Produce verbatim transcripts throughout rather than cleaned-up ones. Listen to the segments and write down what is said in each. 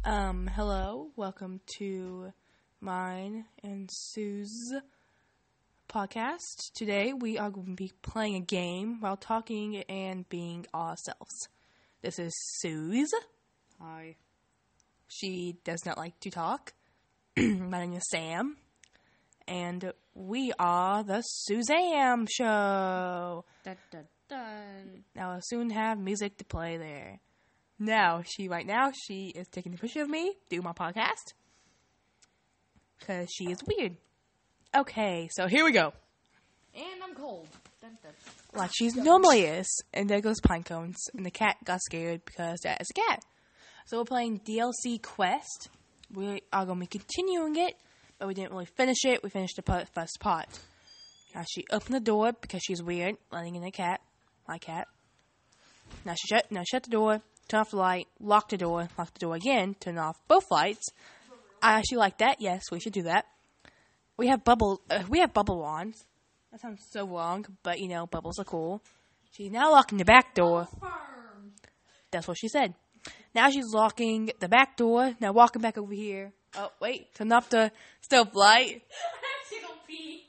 Um, hello, welcome to mine and Sue's podcast. Today we are going to be playing a game while talking and being ourselves. This is Sue's. Hi. She does not like to talk. My name is Sam. And we are the Suzam Show. Dun, dun, dun. Now I'll soon have music to play there. Now, she, right now, she is taking a picture of me, doing my podcast. Because she is weird. Okay, so here we go. And I'm cold. Dun, dun. Like she normally is. And there goes Pine Cones. And the cat got scared because that is a cat. So we're playing D L C Quest. We are going to be continuing it. But we didn't really finish it. We finished the first part. Now she opened the door because she's weird, letting in a cat. My cat. Now she shut, now shut the door. Turn off the light, lock the door, lock the door again, turn off both lights. I actually like that. Yes, we should do that. We have bubble. Uh, we have bubble wands. That sounds so wrong, but you know, bubbles are cool. She's now locking the back door. That's what she said. Now she's locking the back door. Now walking back over here. Oh wait, turn off the stove light. She go pee.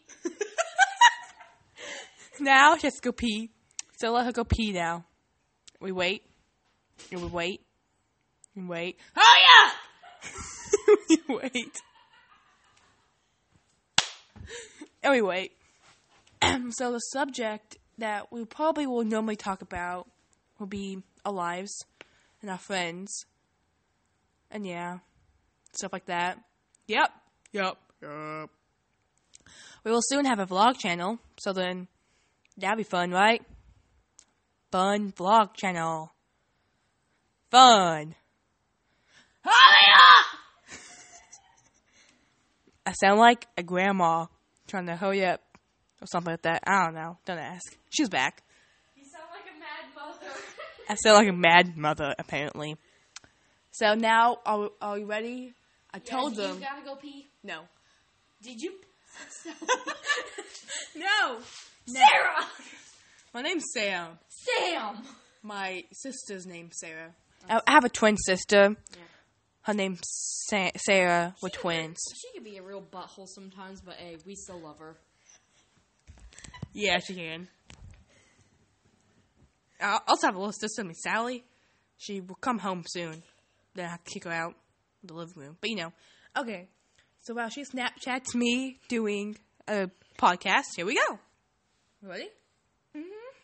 Now she has to go pee. So let her go pee now. We wait. And we wait. And wait. Oh yeah! We wait. And we wait. So the subject that we probably will normally talk about will be our lives and our friends. And yeah. Stuff like that. Yep. Yep. Yep. We will soon have a vlog channel. So then, that'll be fun, right? Fun vlog channel. Fun. Hurry up! I sound like a grandma trying to hurry up or something like that. I don't know. Don't ask. She's back. You sound like a mad mother. I sound like a mad mother, apparently. So now, are, are you ready? I Yeah, told them. You gotta go pee. No. Did you? No. Sarah! My name's Sam. Sam! My sister's name's Sarah. I I have a twin sister. Yeah. Her name's Sa- Sarah. We're twins. She can be a real butthole sometimes, but hey, we still love her. Yeah, she can. I also have a little sister named Sally. She will come home soon. Then I have to kick her out of the living room. But you know. Okay. So while she Snapchats me doing a podcast, here we go. Ready? Mm-hmm.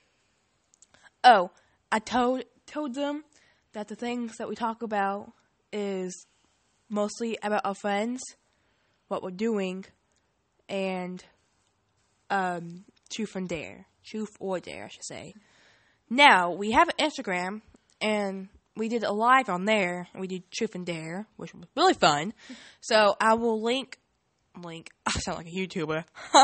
Oh, I told told them that the things that we talk about is mostly about our friends, what we're doing, and um, truth and dare. Truth or dare, I should say. Now, we have an Instagram, and we did a live on there, and we did truth and dare, which was really fun. So, I will link, link, I sound like a YouTuber.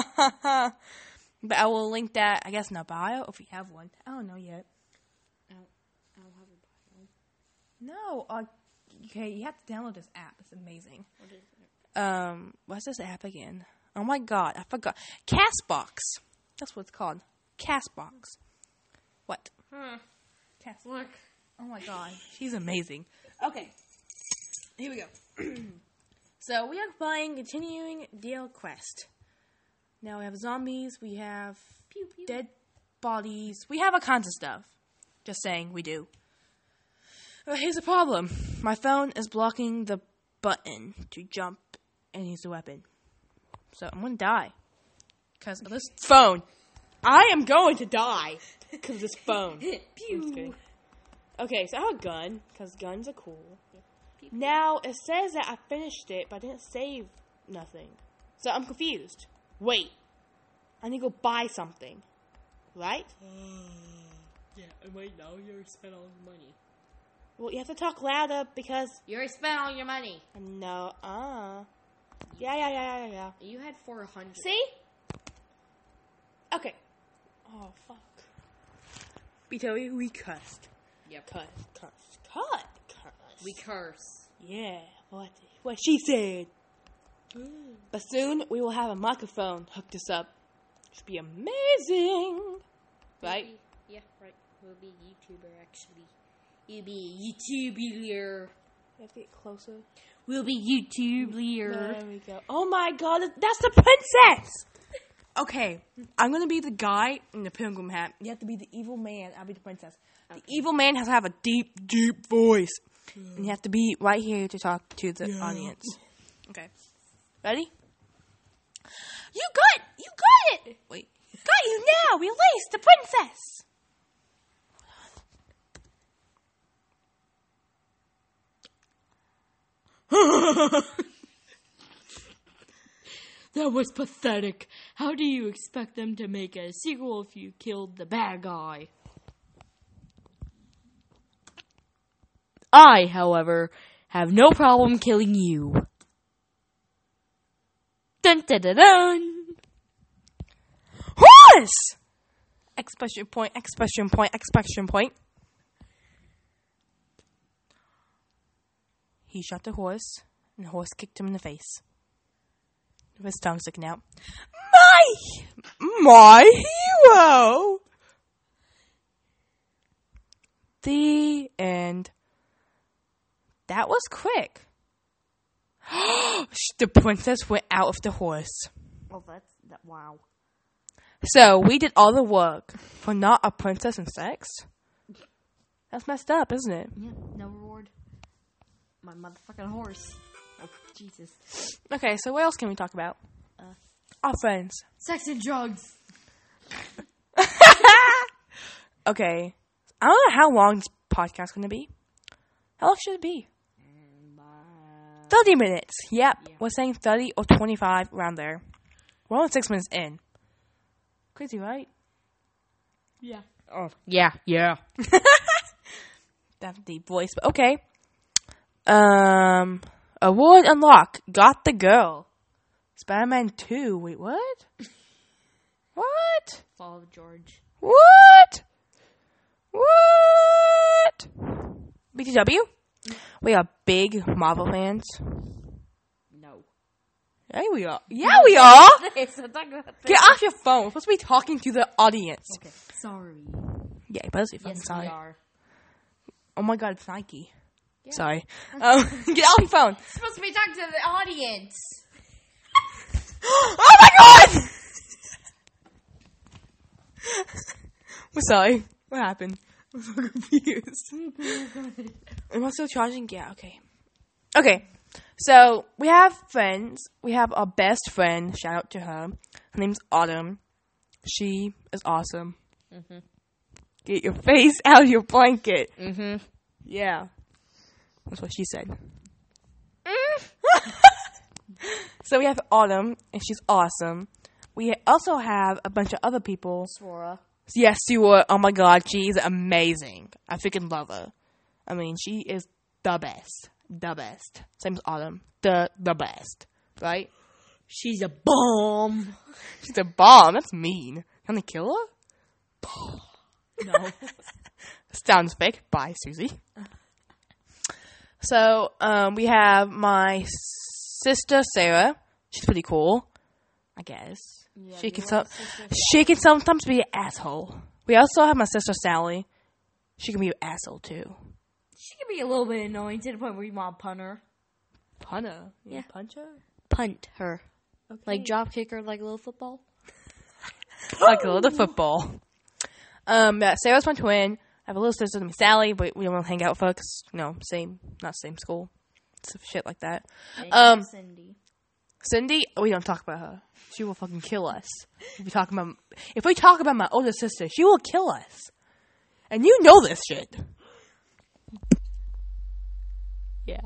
But I will link that, I guess, in our bio, if we have one. I don't know yet. I don't, I don't have a bio. No, uh, okay, you have to download this app. It's amazing. What is it? Um, what's this app again? Oh my god, I forgot. Castbox. That's what it's called. Castbox. What? Huh. Cast. Look. Oh my god, she's amazing. Okay, here we go. So we are playing continuing D L Quest. Now we have zombies. We have Pew, pew. dead bodies. We have all kinds of stuff. Just saying, we do. But here's the problem. My phone is blocking the button to jump and use the weapon. So I'm going to die. Because of this phone. I am going to die. Because of this phone. I'm just kidding. Okay, so I have a gun. Because guns are cool. Now, it says that I finished it, but I didn't save nothing. So I'm confused. Wait. I need to go buy something. Right? Yeah, and wait, now you spent all the money. Well, you have to talk louder because... You already spent all your money. No, uh... Yeah, yeah, yeah, yeah, yeah. You had four hundred. See? Okay. Oh, fuck. We tell you we cussed. Yep. Cut, cuss, cut, cuss. We curse. Yeah, what, what she said. But soon, we will have a microphone hooked us up. Should be amazing. Right? We'll be, yeah, right. We'll be a YouTuber, actually. You'll be a YouTuber. You have to get closer. We'll be YouTube leader. There we go. Oh my god, that's the princess! Okay, I'm gonna be the guy in the pilgrim hat. You have to be the evil man. I'll be the princess. Okay. The evil man has to have a deep, deep voice. Mm. And you have to be right here to talk to the yeah. audience. Okay. Ready? You got it! You got it! Wait. Got you now! Release the princess! That was pathetic. How do you expect them to make a sequel if you killed the bad guy? I, however, have no problem killing you. Dun dun dun dun! Horse! Exclamation point, exclamation point, exclamation point. He shot the horse, and the horse kicked him in the face. With his tongue sticking out. My, my hero! The end. That was quick. The princess went out of the horse. Oh, that's, that, wow. So, we did all the work for not a princess and sex? That's messed up, isn't it? Yeah, no reward. My motherfucking horse. Oh, Jesus. Okay, so what else can we talk about? Uh, Our friends. Sex and drugs. Okay. I don't know how long this podcast is going to be. How long should it be? Mm, uh, thirty minutes. Yep. Yeah. We're saying thirty or twenty-five around there. We're only six minutes in. Crazy, right? Yeah. Oh, yeah, yeah. That's a deep voice, but okay. Um... Award unlocked. Got the girl. Spider-Man two. Wait, what? What? Fall of George. What? What? B T W? We are big Marvel fans. No. Yeah, we are. Yeah, we are. Get off your phone. We're supposed to be talking to the audience. Okay, sorry. Yeah, but let's be fucking yes, sorry. we are. Oh my god, it's Nike. Yeah. Sorry. Um, get off your phone. It's supposed to be talking to the audience. Oh my god! We're sorry. What happened? I'm so confused. Am I still charging? Yeah, okay. Okay. So, we have friends. We have our best friend. Shout out to her. Her name's Autumn. She is awesome. Mm-hmm. Get your face out of your blanket. Mm-hmm. Yeah. That's what she said. Mm. So we have Autumn, and she's awesome. We also have a bunch of other people. Swara. Yes, Sura. Oh my god, she's amazing. I freaking love her. I mean, she is the best. The best. Same as Autumn. The the best. Right? She's a bomb. She's a bomb. That's mean. Can they kill her? No. Sounds fake. Bye, Susie. So, um, we have my sister, Sarah. She's pretty cool, I guess. Yeah, she can so- she can sometimes be an asshole. We also have my sister, Sally. She can be an asshole, too. She can be a little bit annoying to the point where you want to punt her. Punt her? You yeah. Punch her? Punt her. Okay. Like drop kick her like a little football? Like a little football. Um, yeah, Sarah's my twin. I have a little sister named Sally, but we don't hang out with her because, you know, same, not same school. Stuff, shit like that. Um, Cindy. Cindy, we don't talk about her. She will fucking kill us. If we talk about, if we talk about my older sister, she will kill us. And you know this shit. Yeah.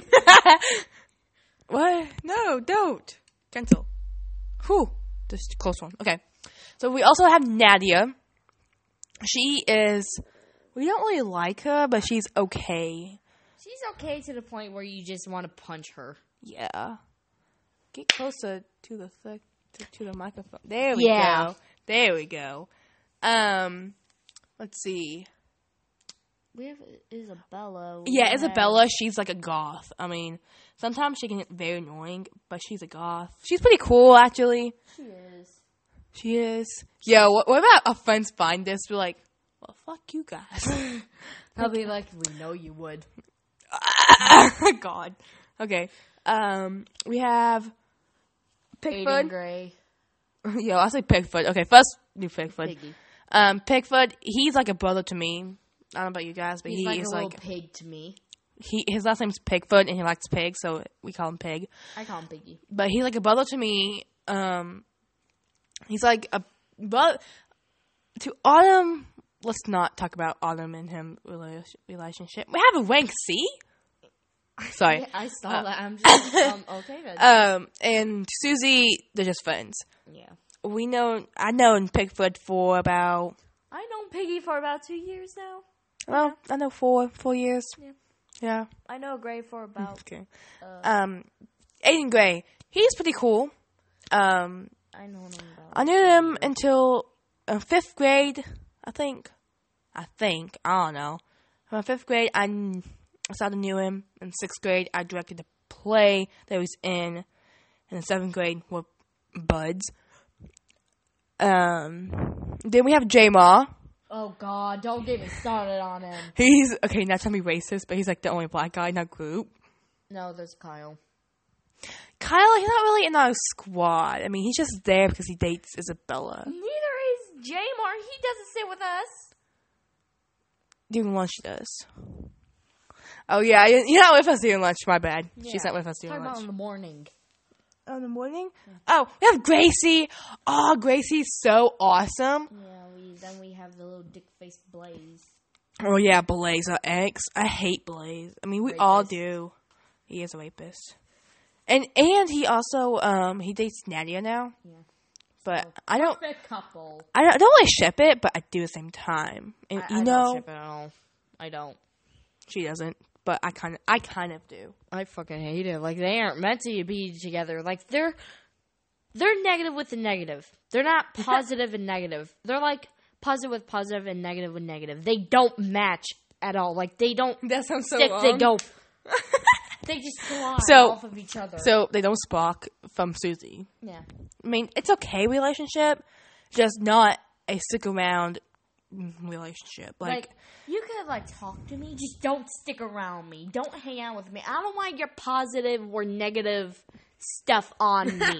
What? No, don't. Cancel. Whew. Just a close one. Okay. So we also have Nadia. She is... We don't really like her, but she's okay. She's okay to the point where you just want to punch her. Yeah. Get closer to the th- to, to the microphone. There we yeah. go. There we go. Um, let's see. We have Isabella. We yeah, have... Isabella, she's like a goth. I mean, sometimes she can get very annoying, but she's a goth. She's pretty cool, actually. She is. She is. Yo, what, what about our friends find this? We're like, well, fuck you guys. I'll be like, we know you would. God. Okay. Um, we have Aiden Pigfoot. Gray. Yo, I'll say Pigfoot. Okay, first do Pigfoot. Piggy. Um, Pigfoot, he's like a brother to me. I don't know about you guys, but He's he like is a little like pig to me. he. His last name's Pigfoot, and he likes pigs, so we call him Pig. I call him Piggy. But he's like a brother to me. Um, he's like a but to Autumn. Let's not talk about Autumn and him rela- relationship. We have a rank C. Sorry. Yeah, I saw Uh, that. I'm just um, okay then. Um, and Susie, they're just friends. yeah. We know. I know Pigfoot for about. I know Piggy for about two years now. Well, I know four four years. Yeah. Yeah. I know Gray for about. Okay. Uh, Um, Aiden Gray. He's pretty cool. Um, I know him about. I knew him until uh, fifth grade. I think. I think. I don't know. From fifth grade, I, kn- I started to knew him. In sixth grade, I directed the play that he was in. And in seventh grade, we're buds. Um, then we have J-Ma. Oh God! Don't get me started on him. He's, okay, not trying to be racist, but he's like the only black guy in our group. No, there's Kyle. Kyle, he's not really in our squad. I mean, he's just there because he dates Isabella. Neither is Jamar. He doesn't sit with us. During lunch, she does. Oh, yeah, you- you're not with us during lunch. My bad. She's Yeah. not with us during Talking about lunch. in the morning. Oh, in the morning? Oh, we have Gracie. Oh, Gracie's so awesome. Yeah, we then we have the little dick faced Blaze. Oh, yeah, Blaze, our ex. I hate Blaze. I mean, we all Rapist. do. He is a rapist. And and he also, um, he dates Nadia now. Yeah. But I don't, Perfect couple. I don't, I don't really ship it, but I do at the same time. And I, you I know, don't ship it at all. I don't. she doesn't, but I kind of, I kind of do. I fucking hate it. Like they aren't meant to be together. Like they're they're negative with the negative. They're not positive and negative. They're like positive with positive and negative with negative. They don't match at all. Like they don't That sounds so stick. wrong. They go. They just slide So- off of each other. So they don't spark from Susie. yeah. I mean, it's okay relationship, just not a stick around relationship. Like, Like, you could like talk to me, just don't stick around me. Don't hang out with me. I don't want your positive or negative stuff on me.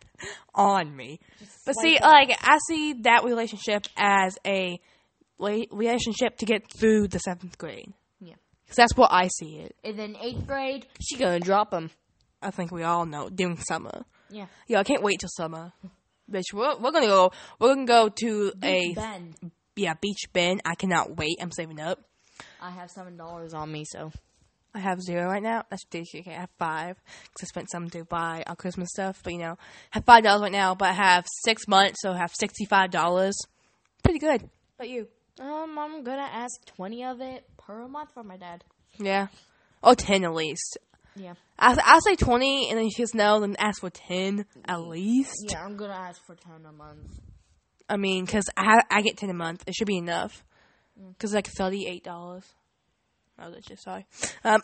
on me. But swipe see, up. like, I see that relationship as a la- relationship to get through the seventh grade. Yeah. Because that's what I see it. And then eighth grade, she gonna drop him. I think we all know during summer. Yeah. Yeah, I can't wait till summer. Bitch, we're, we're gonna go. We're gonna go to a Ben. yeah beach bend. I cannot wait. I'm saving up. I have seven dollars on me, so I have zero right now. That's ridiculous. I have five because I spent some to buy our Christmas stuff. But you know, I have five dollars right now. But I have six months, so I have sixty-five dollars. Pretty good. But you? um, I'm gonna ask twenty of it per month for my dad. Yeah. Or ten at least. Yeah. I I'll say twenty, and then she says no, then ask for ten at least. Yeah, I'm gonna ask for ten a month. I mean, because I I get ten a month. It should be enough. Because like thirty-eight dollars. Oh, that's just sorry. Um,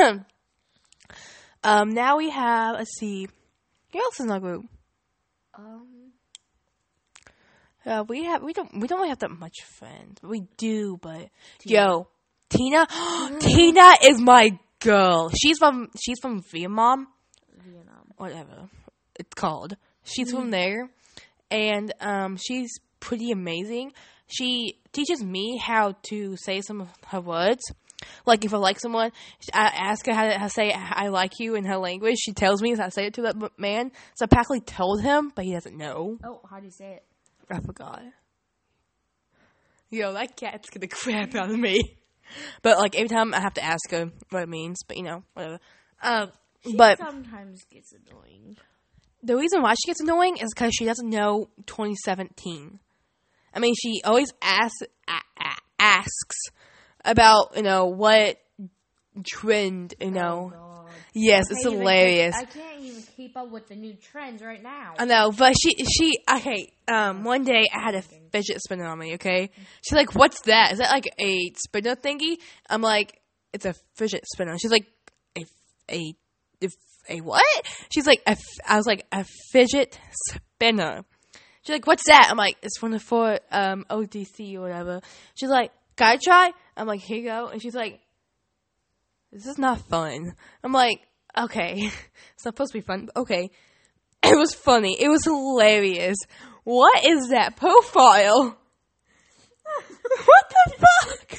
um, now we have. Let's see. Who else is in our group? Um, Uh, we have we don't we don't really have that much friends. We do, but yo, Tina, Tina is my girl. She's from she's from Vietnam, Vietnam. whatever it's called. She's from there, and um, she's pretty amazing. She teaches me how to say some of her words. Like if I like someone, I ask her how to, how to say "I like you" in her language. She tells me, so I say it to that man. So I practically told him, but he doesn't know. Oh, how do you say it? I forgot. Yo, that cat's gonna crap out of me. But like every time I have to ask her what it means. But you know, whatever. Um, She but sometimes gets annoying. the reason why she gets annoying is because she doesn't know twenty seventeen. I mean, she always asks a- a- asks about you know what trend you know. Oh, God. Yes, I it's can't even hilarious. keep- I can't even keep up with the new trends right now. I know, but she, she, okay, um, one day I had a fidget spinner on me, okay? She's like, what's that? Is that like a spinner thingy? I'm like, it's a fidget spinner. She's like, a, a, a, a what? She's like, a f- I was like, a fidget spinner. She's like, what's that? I'm like, it's one of for, um, O D C or whatever. She's like, can I try? I'm like, here you go. And she's like, this is not fun. I'm like, okay, it's not supposed to be fun. But okay, it was funny. It was hilarious. What is that profile? What the fuck?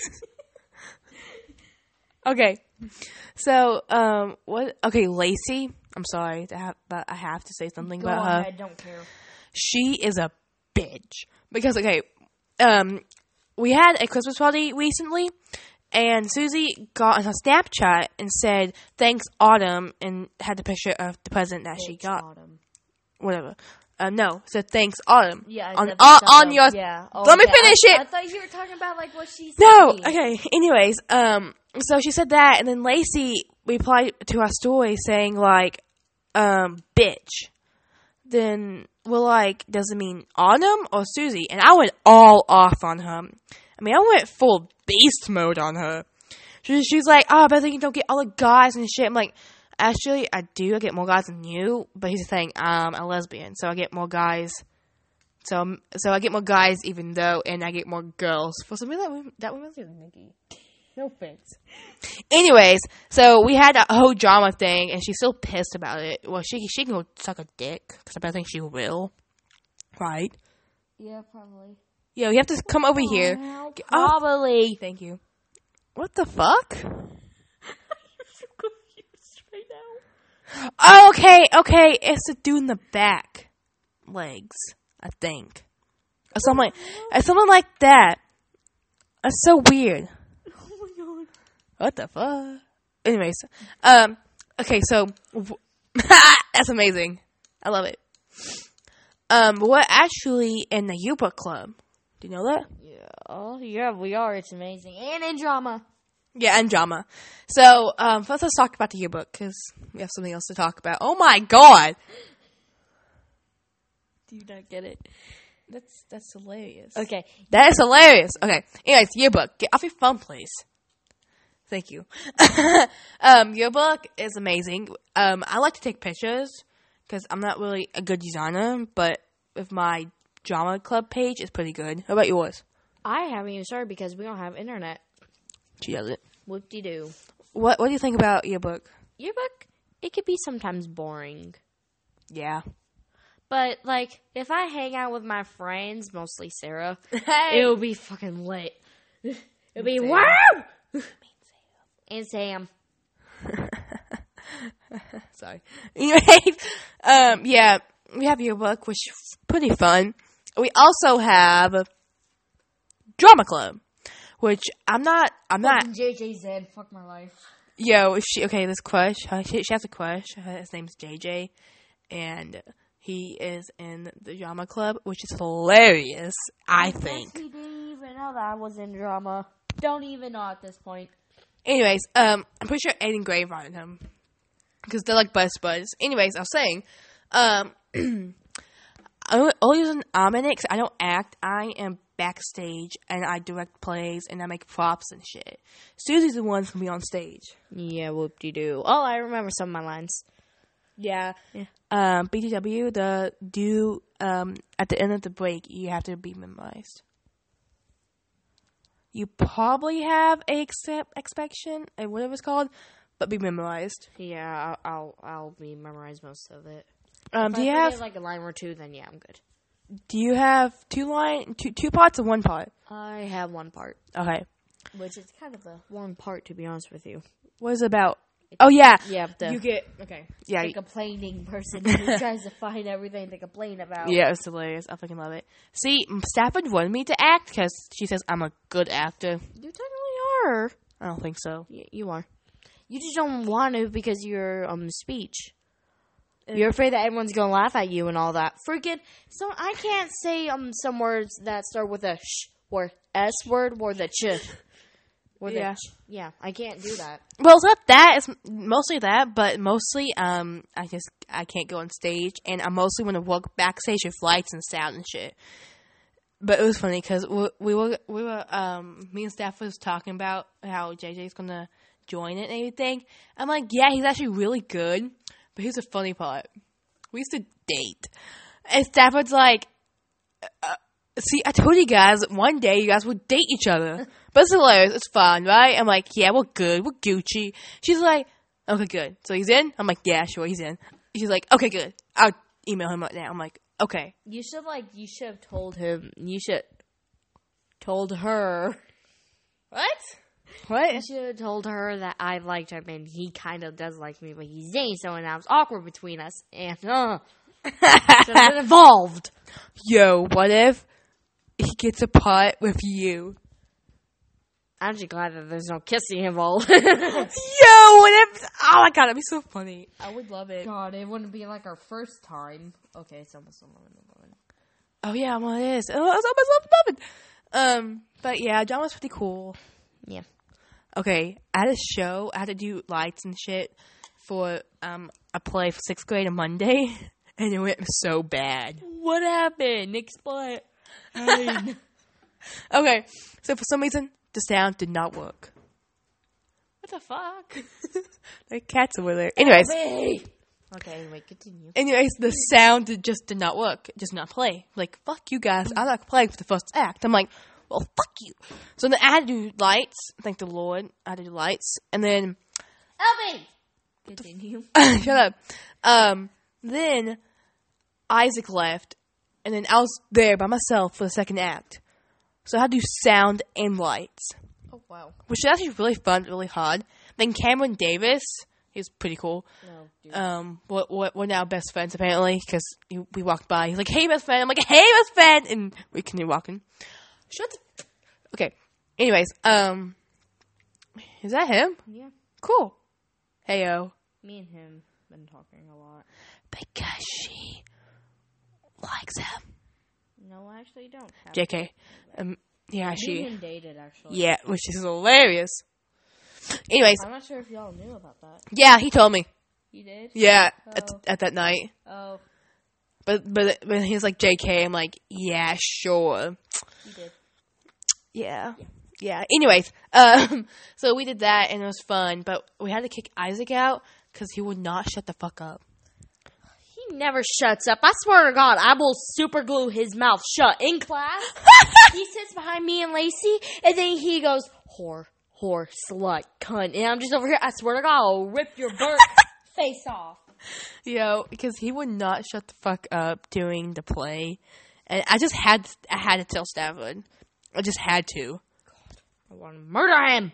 Okay, so um, what? Okay, Lacey. I'm sorry, to have, but I have to say something Go about on, her. I don't care. She is a bitch because okay, um, we had a Christmas party recently, and Susie got on her Snapchat and said thanks Autumn and had the picture of the present that she Bitch, got. Autumn. Whatever. Uh, no, said thanks Autumn. Yeah, I on said on, stuff on of- your. Yeah. Oh, Let me okay. finish I, it. I thought you were talking about like what she said. No, to me. okay. Anyways, um, so she said that, and then Lacey replied to our story saying like, um, bitch. Then we're like, does it mean Autumn or Susie? And I went all off on her. I mean, I went full beast mode on her. She, she's like, oh, I bet you don't get all the guys and shit. I'm like, actually, I do. I get more guys than you. But here's the thing, I'm a lesbian, so I get more guys. So, so I get more guys even though, and I get more girls. For some reason, that woman- that reminds me of Nikki. No offense. Anyways, so we had a whole drama thing, and she's still pissed about it. Well, she she can go suck a dick, because I think she will. Right? Yeah, probably. Yo, you have to come over here. Well, Get off- probably. Thank you. What the fuck? You're so confused right now. Oh, okay, okay. It's the dude in the back legs, I think, or something like, or something like that. That's so weird. Oh my god. What the fuck? Anyways, um, okay, so that's amazing. I love it. Um, we're actually in the U-Book Club. Do you know that? Yeah. Oh, yeah, we are. It's amazing. And in drama. Yeah, and drama. So, um, first let's talk about the yearbook, because we have something else to talk about. Oh my god! Do you not get it? That's, that's hilarious. Okay. That is hilarious. Okay, anyways, yearbook. Get off your phone, please. Thank you. um, yearbook is amazing. Um, I like to take pictures, because I'm not really a good designer, but with my drama club page, it's pretty good. How about yours? I haven't even started because we don't have internet. She does it. Whoop-de-doo. What What do you think about yearbook? Yearbook, it could be sometimes boring. Yeah. But, like, if I hang out with my friends, mostly Sarah, Hey. it'll be fucking lit. It'll be, Sam. wow! And Sam. Sorry. Anyways, um, yeah, we have yearbook, which is pretty fun. We also have drama club, which I'm not, I'm not, J J Z, fuck my life. yo, she, okay, this crush, uh, she, she has a crush, his name's J J, and he is in the drama club, which is hilarious, I think. He didn't even know that I was in drama. Don't even know at this point. Anyways, um, I'm pretty sure Aiden Gray invited him, because they're like best buds. Anyways, I was saying, um, I only use an Ominix. I don't act. I am backstage, and I direct plays, and I make props and shit. Susie's the one who's gonna be on stage. Yeah, whoop-de-doo. Oh, I remember some of my lines. Yeah. Yeah. Um, B T W, the do um at the end of the break, you have to be memorized. You probably have a accept expectation, or whatever it's called, but be memorized. Yeah, I'll I'll, I'll be memorize most of it. Um, If do I you forget, have like a line or two? Then yeah, I'm good. do you have two line two two parts or one part? I have one part, Okay. which is kind of a one part, to be honest with you. What is it about? Oh yeah. Yeah, the, You get okay. Yeah. the complaining person who tries to find everything to complain about. Yeah, it's hilarious. I fucking love it. See, Stafford wanted me to act because she says I'm a good actor. You technically are. I don't think so. Y- you are. You just don't want to because you're um speech. You're afraid that everyone's gonna laugh at you and all that. Freaking so I can't say um some words that start with a sh or s word or the ch. Or the Yeah. ch. Yeah, I can't do that. Well, it's not that. It's mostly that, but mostly um, I just I can't go on stage, and I mostly want to walk backstage with lights and sound and shit. But it was funny because we, we were we were um me and Steph was talking about how J J's gonna join it and everything. I'm like, yeah, he's actually really good. But here's the funny part: we used to date, and Stafford's like, uh, See, I told you guys one day you guys would date each other. But it's hilarious. It's fun, right? I'm like, yeah, we're good. We're Gucci. She's like, okay, good. So he's in? I'm like, yeah, sure, he's in. She's like, okay, good. I'll email him right now. I'm like, okay. You should, like, you should have told him. You should told her. What? What? I should have told her that I liked him, and he kind of does like me, but he's dating someone else. Awkward between us, and uh, should have been involved. Yo, what if he gets a pot with you? I'm just glad that there's no kissing involved. Yo, what if? Oh my god, that'd be so funny. I would love it. God, it wouldn't be like our first time. Okay, it's almost eleven. Oh yeah, well it is. Oh, it's almost eleven. Um, but yeah, John was pretty cool. Yeah. Okay, I had a show. I had to do lights and shit for um a play for sixth grade on Monday, and it went so bad. What happened? Explain. Okay, so for some reason the sound did not work. What the fuck? The cats over there. Anyways, okay. Anyway, continue. anyways, the sound did- just did not work. It just not play. Like fuck you guys. I'm not playing for the first act. I'm like, well, fuck you. So then I had to do lights. Thank the Lord. I had to do lights. And then... Elby! Continue. Shut up. Um, then Isaac left. And then I was there by myself for the second act. So I had to do sound and lights. Oh, wow. Which is actually really fun, really hard. Then Cameron Davis, he's pretty cool. No, dude. Um, we're, we're, we're now best friends, apparently, because we walked by. He's like, hey, best friend. I'm like, hey, best friend. And we continue walking. Shut the... Okay. Anyways, um, is that him? Yeah. Cool. Heyo. Me and him been talking a lot. Because she likes him. No, I actually don't. Have J K. Um, yeah, Me she. and him dated, actually. Yeah, which is hilarious. Anyways, I'm not sure if y'all knew about that. yeah, he told me. You did? Yeah, Oh. at, at that night. Oh, But but when he's like J K, I'm like, yeah, sure. you did. Yeah. Yeah. Anyways, um, so we did that and it was fun, but we had to kick Isaac out because he would not shut the fuck up. He never shuts up. I swear to God, I will super glue his mouth shut in class. He sits behind me and Lacey, and then he goes, whore, whore, slut, cunt. And I'm just over here. I swear to God, I'll rip your burnt face off. Yo, because he would not shut the fuck up during the play, and I just had I had to tell Stafford. I just had to. I want to murder him.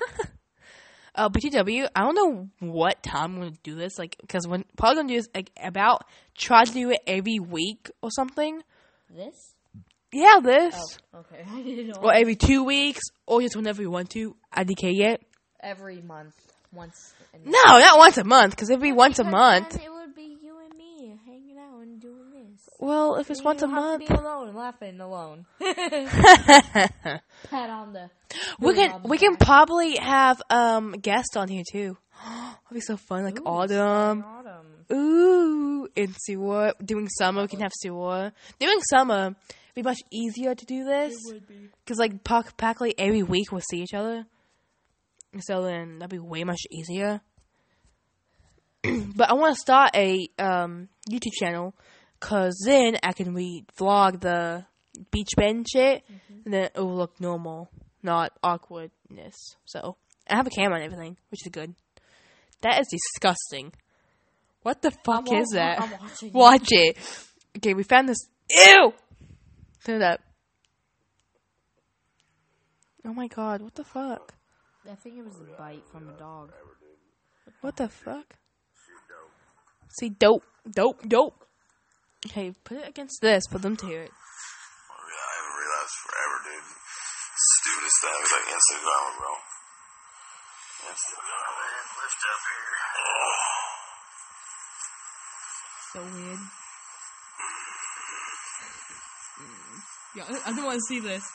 Uh, B T W, I don't know what time I'm going to do this, like, because when probably going to do this, like, about, try to do it every week or something. This? Yeah, this. Oh, okay. I didn't know. Or every two weeks, or just whenever you want to. I D K it. Every month. Once. In No, not once a month, because it'd be once a month. Then it would be you and me hanging out and doing this. Well, if it's You once a don't have month. to be alone and laughing alone. Pat on the. we can, on the we can back. probably have, um, guests on here, too. That'd be so fun, like Ooh, Autumn. Autumn. Ooh, and Siwa. Doing summer, we can have Siwa. Doing summer, it'd be much easier to do this. It would be. Because, like, prac- practically every week we'll see each other. So then that'd be way much easier. But I want to start a um, YouTube channel. Because then I can re-vlog the beach bend shit. Mm-hmm. And then it will look normal. Not awkwardness. So, I have a camera and everything. Which is good. That is disgusting. What the fuck I'm is wa- that? I'm watching it. Watch it. Okay, we found this. Ew! Turn it up. Oh my god, what the fuck? I think it was a bite from a dog. What the fuck? See, dope. Dope, dope. Okay, put it against this for them to hear it. Oh, yeah, I haven't realized forever, dude. Stupidest things like Instagram, bro. Instagram. Lift up here. So weird. Yeah, I don't want to see this.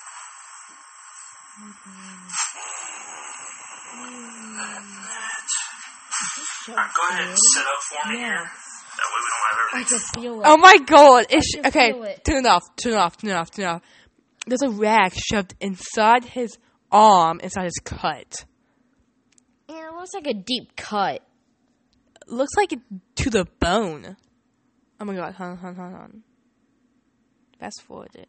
Alright, go ahead and sit up for me here. That way we don't have I everything. can feel it. Oh my god! It's can okay. feel it. Turn it off. Turn it off. Turn it off. Turn it off. There's a rag shoved inside his arm, inside his cut. And it looks like a deep cut. Looks like it to the bone. Oh my god! Hold on, hold on, hold on. Fast forward it.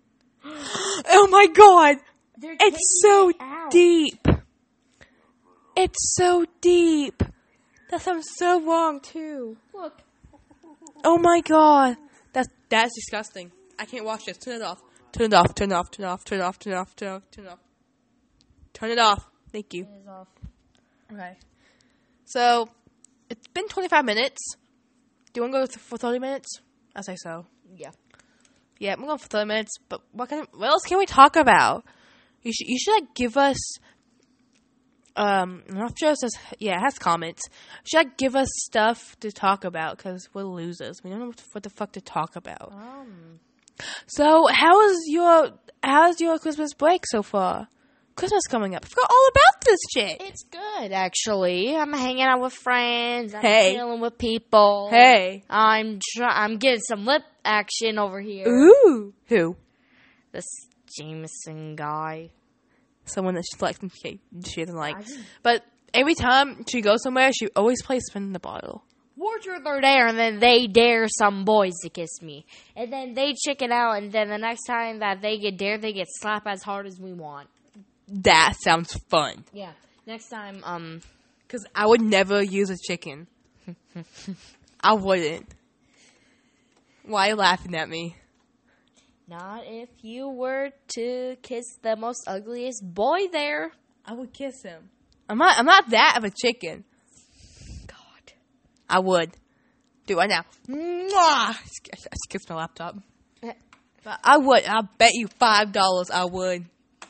Oh my god! They're It's so taking it out. deep. It's so deep. That sounds so wrong too. Look. Oh my god. That's that's disgusting. I can't watch this. Turn it off. Turn it off. Turn it off. Turn it off. Turn it off. Turn it off. Turn it off. Turn it off. Turn it off. Thank you. It is off. Okay. So, it's been twenty-five minutes. Do you want to go th- for thirty minutes? I say so. Yeah. Yeah, I'm going for thirty minutes. But what kind of, what else can we talk about? You should you should like give us um. I'm not sure it says yeah. It has comments. You should like give us stuff to talk about because we're losers. We don't know what the, what the fuck to talk about. Um. So how is your how's your Christmas break so far? Christmas coming up. I forgot all about this shit. It's good, actually. I'm hanging out with friends. I'm Hey. chilling with people. Hey. I'm try- I'm getting some lip action over here. Ooh. Who? This Jameson guy. Someone that she likes and she, she doesn't like. I just- But every time she goes somewhere, she always plays spin the bottle. Wartruth are there, and then they dare some boys to kiss me. And then they chicken out, and then the next time that they get dared, they get slapped as hard as we want. That sounds fun. Yeah. Next time, um... Because I would never use a chicken. I wouldn't. Why are you laughing at me? Not if you were to kiss the most ugliest boy there. I would kiss him. I'm not. I'm not that of a chicken. God. I would. Do it right now. Mwah! I just kissed my laptop. But I would. I'll bet you five dollars I would.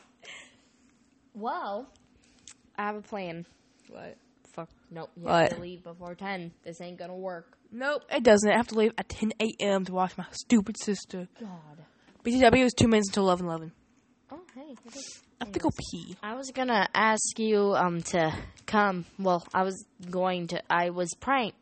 Well, I have a plan. What? Fuck. Nope. You What? have to leave before ten. This ain't gonna work. Nope, it doesn't. I have to leave at ten a.m. to watch my stupid sister. God. B T W is two minutes until eleven eleven. Oh, hey. okay. I have to go pee. I was gonna ask you um to come. Well, I was going to. I was praying.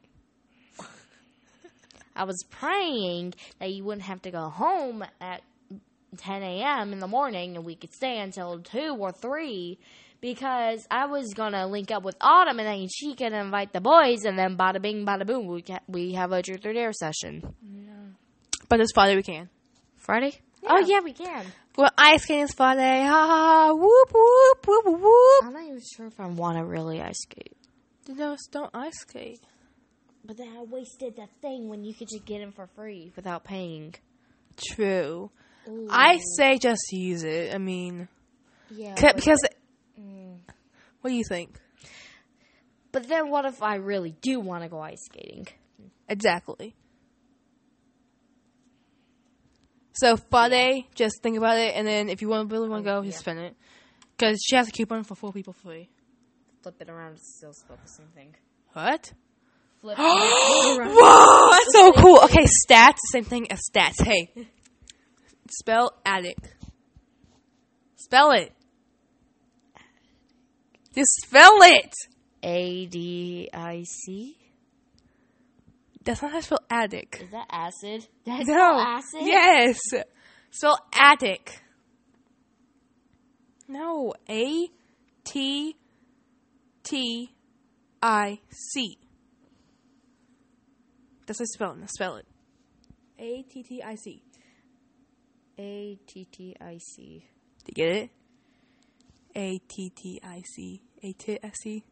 I was praying that you wouldn't have to go home at ten a.m. in the morning and we could stay until two or three because I was gonna link up with Autumn and then she can invite the boys and then bada bing bada boom we ca- we have a truth or dare session. But this Friday we can. Friday? Oh yeah, we can. Well, ice skating is Friday. Ha ha ha. Whoop whoop whoop whoop. I'm not even sure if I want to really ice skate. No, don't ice skate. But then I wasted that thing when you could just get in for free without paying. True. Ooh. I say just use it. I mean, Yeah. ca- but- because. Mm. What do you think? But then what if I really do want to go ice skating? Exactly. So Friday, just think about it, and then if you want really want to go, just yeah. spend it. Because she has a coupon for four people free. Flip it around, it's still spelled the same thing. What? Flip it around. Whoa, that's so cool. Okay, stats, same thing as stats. Hey, spell addict. Spell it. Just spell it. A D I C? That's not how to spell addict. Is that acid? That's No. not acid? Yes. Spell addict. No. A T T I C. That's how to spell it. Spell it. A T T I C. A T T I C. Did you get it? A T T I C. A T I C.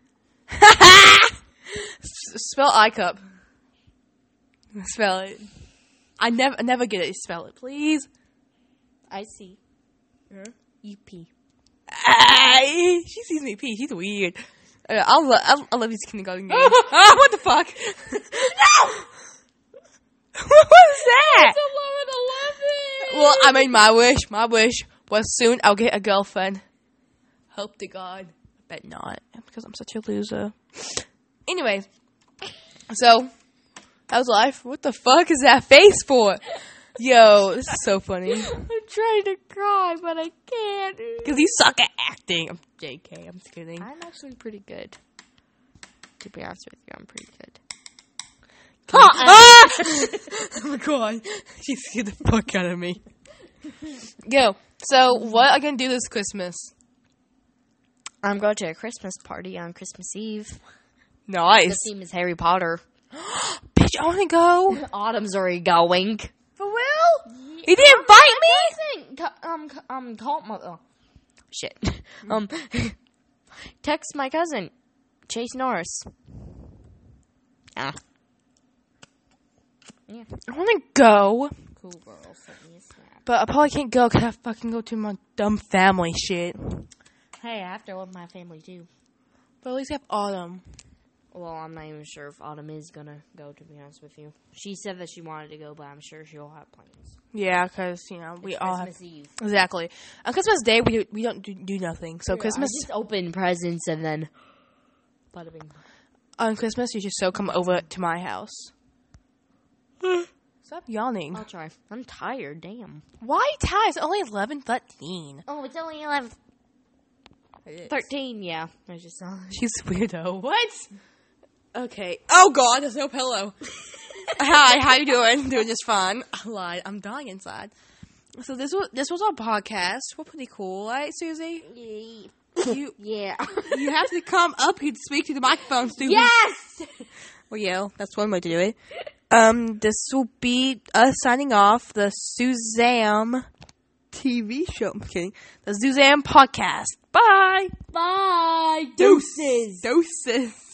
Spell I cup. Spell it. I never, I never get it. Spell it, please. I C. U P. Ah, she sees me pee. She's weird. Uh, I love, I, I love these kindergarten games. What the fuck? No. What was that? eleven eleven! Well, I made my wish. My wish was soon I'll get a girlfriend. Hope to God. I bet not, because I'm such a loser. Anyways, so that was life. What the fuck is that face for? Yo, this is so funny. I'm trying to cry, but I can't. Because you suck at acting. I'm J K. I'm just kidding. I'm actually pretty good. To be honest with you, I'm pretty good. Oh, ah! Oh my god. She scared the fuck out of me. Yo, so what are you going to do this Christmas? I'm going to a Christmas party on Christmas Eve. Nice. The theme is Harry Potter. Bitch, I want to go. Autumn's already going. For real? He didn't invite me. Cousin, co- um, co- um, call my oh, shit. Hmm. um, text my cousin, Chase Norris. Ah, yeah, I want to go, cool girl. Sent me a snap. but I probably can't go because I fucking go to my dumb family shit. Hey, I have to love my family too. But at least I have Autumn. Well, I'm not even sure if Autumn is gonna go, to be honest with you. She said that she wanted to go, but I'm sure she'll have plans. Yeah, because, you know, we It's all Christmas have... Eve. Exactly. On Christmas Day, we, do, we don't do, do nothing. So Yeah, Christmas... I just open presents and then... Bada bing. On Christmas, you should so come over to my house. Stop yawning. I'll try. I'm tired, damn. Why tired? It's only eleven thirteen. Oh, it's only eleven thirteen, yeah. I just saw She's weirdo. What? Okay. Oh, God, there's no pillow. Hi, how you doing? Doing just fine. I lied. I'm dying inside. So this was this was our podcast. We're pretty cool, right, Susie? You Yeah. you have to come up here to speak to the microphone, stupid. Yes! Well, yeah, that's one way to do it. Um, this will be us signing off the Suzam T V show. I'm kidding. The Suzam podcast. Bye. Bye. Deuces. Deuces.